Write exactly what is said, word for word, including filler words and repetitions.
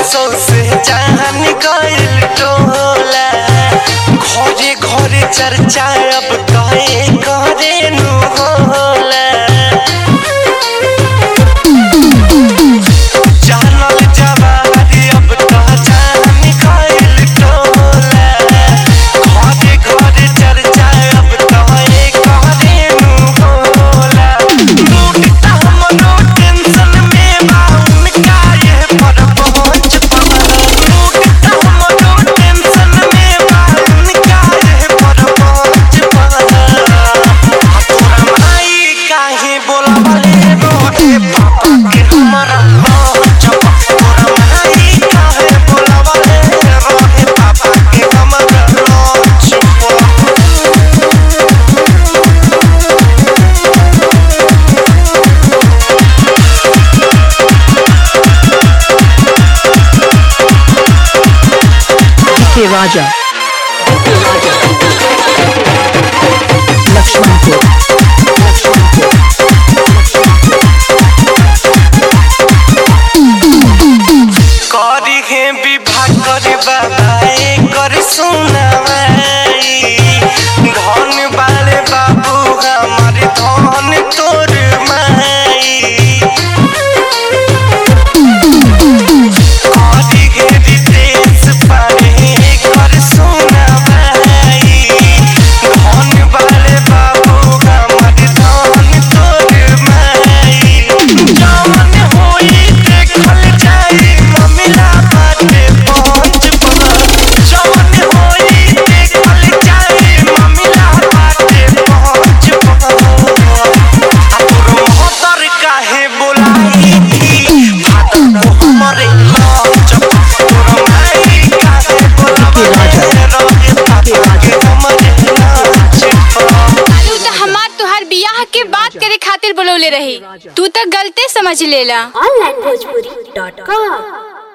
सौसे जान गइल टोला घरे घरे चर्चा अब कहे करे नु होला जानल जवारी अब तो जान गइल टोला घरे घरे चर्चा अब कहे करे नु होला टूटता हमरो टेंशन में बाउन का ये पर पहुंच पड़ा टूटता हमरो टेंशन में बाउन का ये पर पहुंच पड़ा तोरा माई काहे बोलावले रोहे पापा के हमरा पहुंच तोरा माई काहे बोलावले रोहे पापा के हमरा पहुंच के राजा लक्ष्मणपुर करी है विवाह करे बाबा कर सुनाई धन वाले बाबू हमारे धन तोर माई करी है विदेश पारे कर सुनाई धन वाले बाबू हमारे धन तोर माई जवन होई देखल जाई ममिला बाटे पहुंच पड़ा जवन होई देखल जाई ममिला बाटे पहुंच पड़ा आ तोर मोहतर काहे बोलाई थी भादो हमरे लौच तोर माई काहे बोलावले रहे पापा के हमरे लौच तू तो हमार तुहार बियाह के बात करे खातिर बोलौले रही तू तो गलते समझ लेला ऑनलाइन भोजपुरी डॉट कॉम।